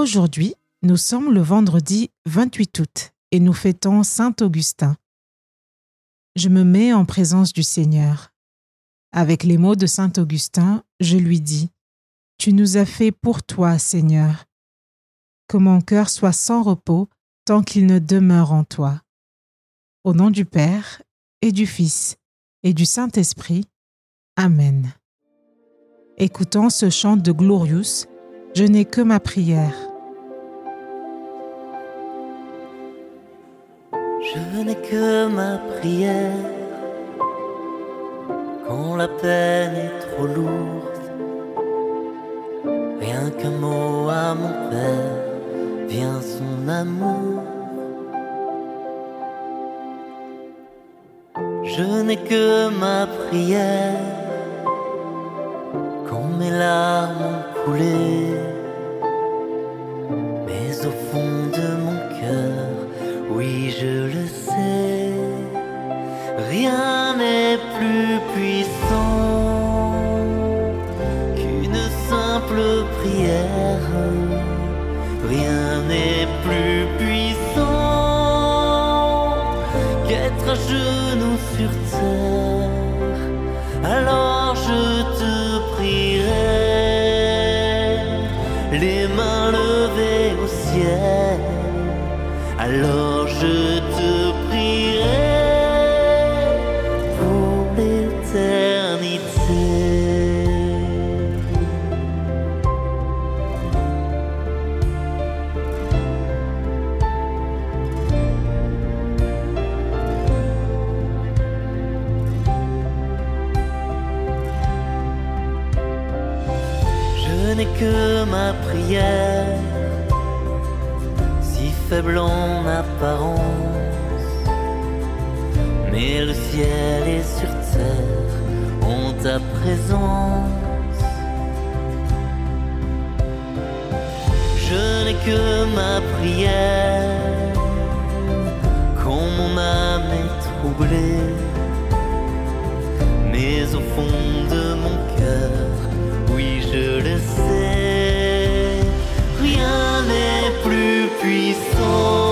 Aujourd'hui, nous sommes le vendredi 28 août et nous fêtons Saint Augustin. Je me mets en présence du Seigneur. Avec les mots de Saint Augustin, je lui dis « Tu nous as fait pour toi, Seigneur. Que mon cœur soit sans repos tant qu'il ne demeure en toi. » Au nom du Père et du Fils et du Saint-Esprit. Amen. Écoutons ce chant de Glorious, « Je n'ai que ma prière ». Je n'ai que ma prière quand la peine est trop lourde. Rien qu'un mot à mon Père, vient son amour. Je n'ai que ma prière quand mes larmes ont coulé. Mais au fond de mon cœur, oui, je le sais, rien n'est plus puissant qu'une simple prière. Rien n'est plus puissant qu'être à genoux sur terre. Alors je te prierai, les mains levées au ciel. Alors je te prierai pour l'éternité. Je n'ai que ma prière, faible en apparence, mais le ciel et sur terre ont ta présence. Je n'ai que ma prière quand mon âme est troublée, mais au fond de mon cœur, oui, je le sais, rien n'est plus puissant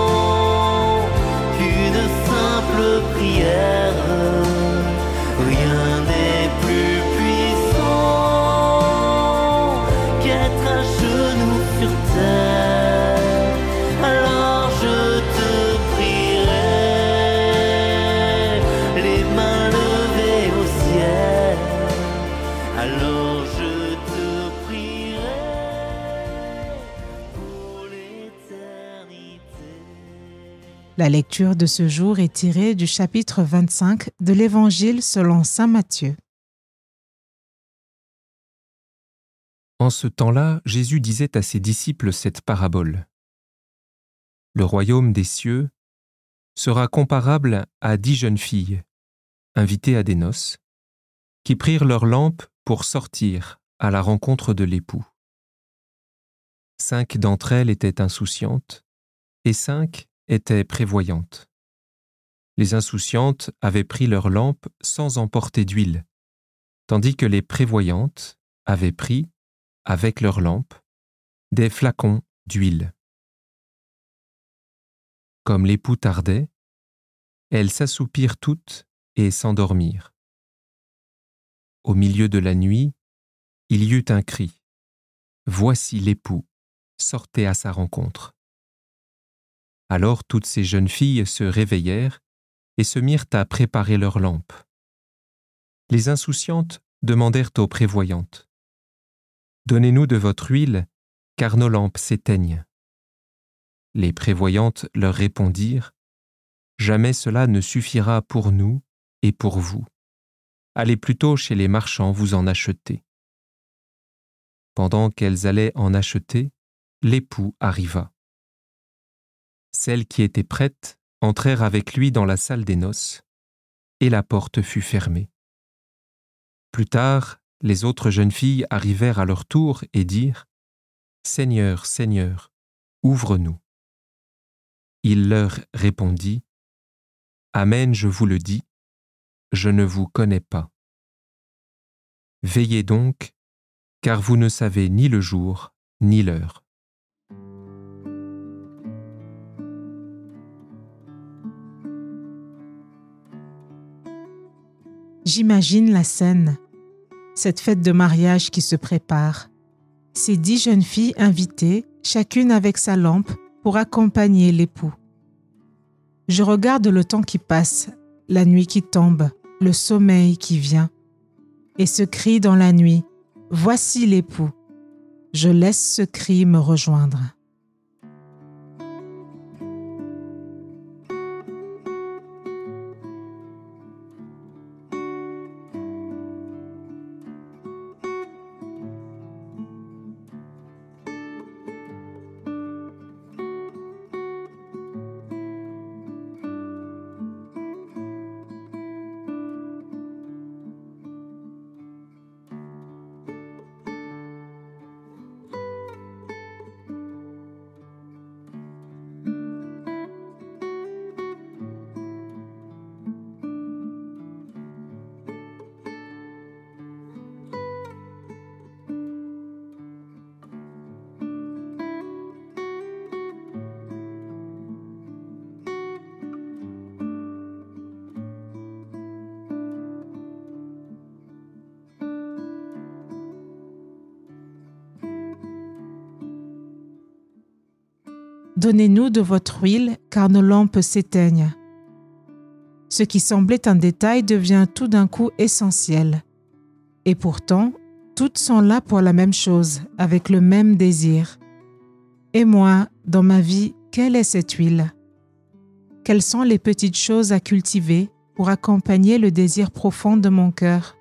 qu'une simple prière. Rien n'est plus puissant qu'être à genoux sur terre. Alors je te prierai, les mains levées au ciel. Alors je te prierai. La lecture de ce jour est tirée du chapitre 25 de l'Évangile selon saint Matthieu. En ce temps-là, Jésus disait à ses disciples cette parabole. Le royaume des cieux sera comparable à 10 jeunes filles, invitées à des noces, qui prirent leurs lampes pour sortir à la rencontre de l'époux. 5 d'entre elles étaient insouciantes, et 5 étaient prévoyantes. Les insouciantes avaient pris leurs lampes sans emporter d'huile, tandis que les prévoyantes avaient pris, avec leurs lampes, des flacons d'huile. Comme l'époux tardait, elles s'assoupirent toutes et s'endormirent. Au milieu de la nuit, il y eut un cri. « Voici l'époux, sortez à sa rencontre. » Alors toutes ces jeunes filles se réveillèrent et se mirent à préparer leurs lampes. Les insouciantes demandèrent aux prévoyantes « Donnez-nous de votre huile, car nos lampes s'éteignent. » Les prévoyantes leur répondirent « Jamais cela ne suffira pour nous et pour vous. Allez plutôt chez les marchands vous en acheter. » Pendant qu'elles allaient en acheter, l'époux arriva. Celles qui étaient prêtes entrèrent avec lui dans la salle des noces, et la porte fut fermée. Plus tard, les autres jeunes filles arrivèrent à leur tour et dirent « Seigneur, Seigneur, ouvre-nous. » Il leur répondit « Amen, je vous le dis, je ne vous connais pas. Veillez donc, car vous ne savez ni le jour ni l'heure. » J'imagine la scène, cette fête de mariage qui se prépare. Ces 10 jeunes filles invitées, chacune avec sa lampe pour accompagner l'époux. Je regarde le temps qui passe, la nuit qui tombe, le sommeil qui vient, et ce cri dans la nuit, « Voici l'époux ». Je laisse ce cri me rejoindre. Donnez-nous de votre huile, car nos lampes s'éteignent. Ce qui semblait un détail devient tout d'un coup essentiel. Et pourtant, toutes sont là pour la même chose, avec le même désir. Et moi, dans ma vie, quelle est cette huile? Quelles sont les petites choses à cultiver pour accompagner le désir profond de mon cœur?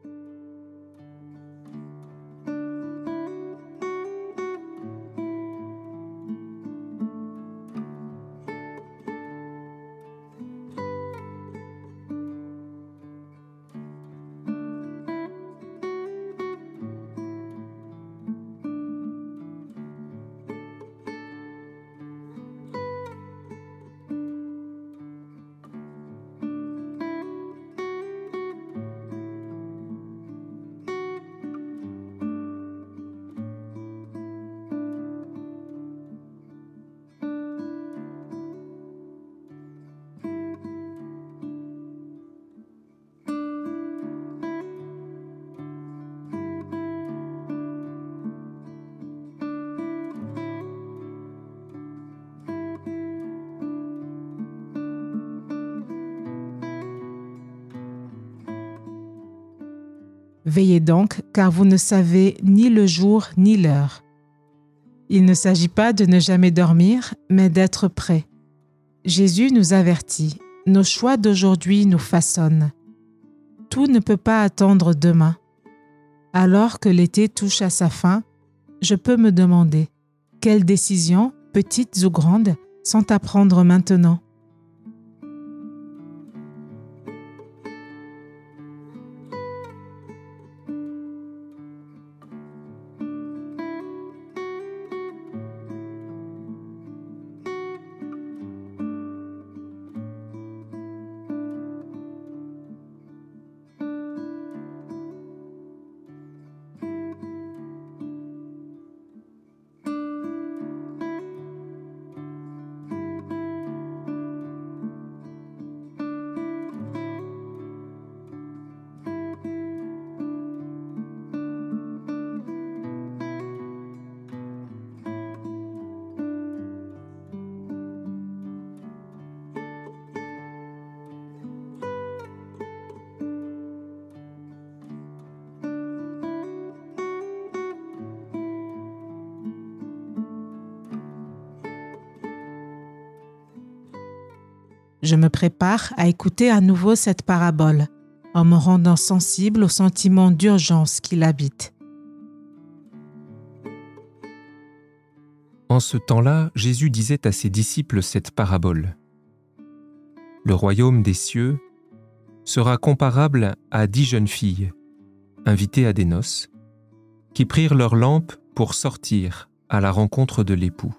Veillez donc, car vous ne savez ni le jour ni l'heure. Il ne s'agit pas de ne jamais dormir, mais d'être prêt. Jésus nous avertit, nos choix d'aujourd'hui nous façonnent. Tout ne peut pas attendre demain. Alors que l'été touche à sa fin, je peux me demander, quelles décisions, petites ou grandes, sont à prendre maintenant? Je me prépare à écouter à nouveau cette parabole, en me rendant sensible au sentiment d'urgence qui l'habite. En ce temps-là, Jésus disait à ses disciples cette parabole. Le royaume des cieux sera comparable à 10 jeunes filles, invitées à des noces, qui prirent leurs lampes pour sortir à la rencontre de l'époux.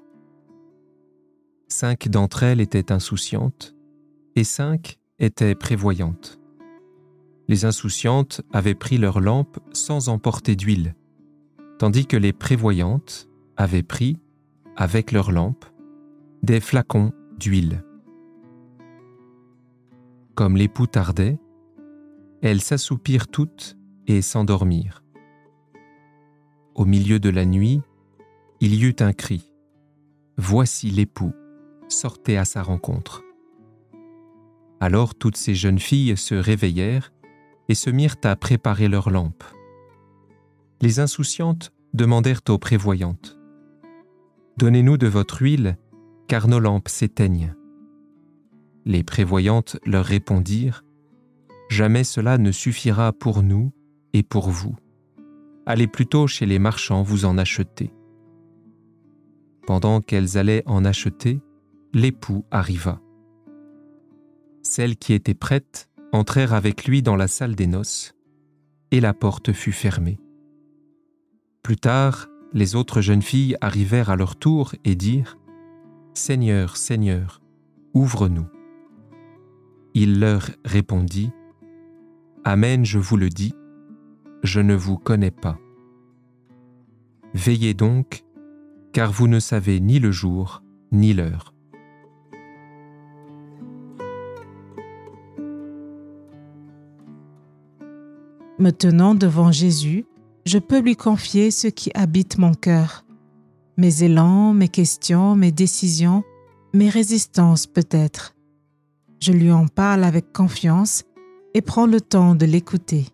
5 d'entre elles étaient insouciantes, et 5 étaient prévoyantes. Les insouciantes avaient pris leurs lampes sans emporter d'huile, tandis que les prévoyantes avaient pris, avec leurs lampes, des flacons d'huile. Comme l'époux tardait, Elles s'assoupirent toutes et s'endormirent. Au milieu de la nuit, il y eut un cri. Voici l'époux, sortez à sa rencontre. Alors toutes ces jeunes filles se réveillèrent et se mirent à préparer leurs lampes. Les insouciantes demandèrent aux prévoyantes : « Donnez-nous de votre huile, car nos lampes s'éteignent. » Les prévoyantes leur répondirent : « Jamais cela ne suffira pour nous et pour vous. Allez plutôt chez les marchands vous en acheter. » Pendant qu'elles allaient en acheter, l'époux arriva. Celles qui étaient prêtes entrèrent avec lui dans la salle des noces, et la porte fut fermée. Plus tard, les autres jeunes filles arrivèrent à leur tour et dirent : « Seigneur, Seigneur, ouvre-nous. » Il leur répondit : « Amen, je vous le dis, je ne vous connais pas. Veillez donc, car vous ne savez ni le jour ni l'heure. » Me tenant devant Jésus, je peux lui confier ce qui habite mon cœur. Mes élans, mes questions, mes décisions, mes résistances peut-être. Je lui en parle avec confiance et prends le temps de l'écouter.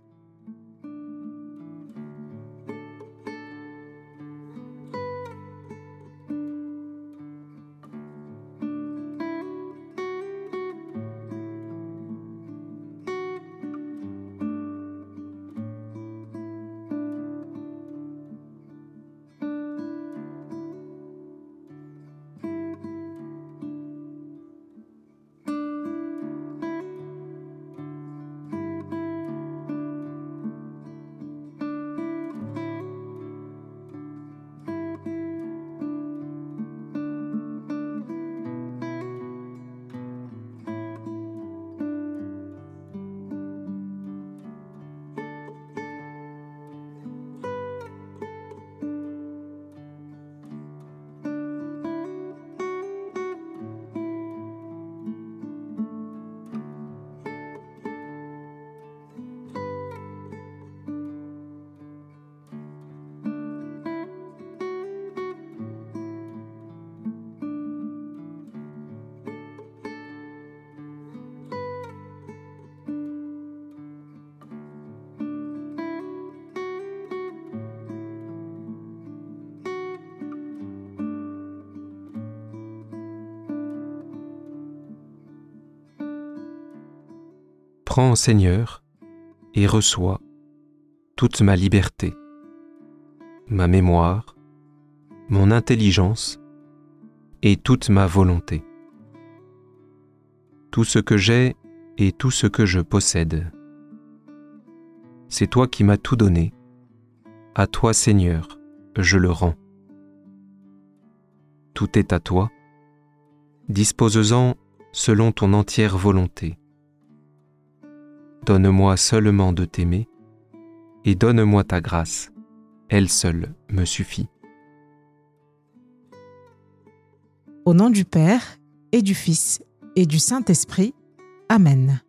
Prends, Seigneur, et reçois toute ma liberté, ma mémoire, mon intelligence et toute ma volonté. Tout ce que j'ai et tout ce que je possède. C'est toi qui m'as tout donné. À toi, Seigneur, je le rends. Tout est à toi. Dispose-en selon ton entière volonté. Donne-moi seulement de t'aimer, et donne-moi ta grâce, elle seule me suffit. Au nom du Père, et du Fils, et du Saint-Esprit. Amen.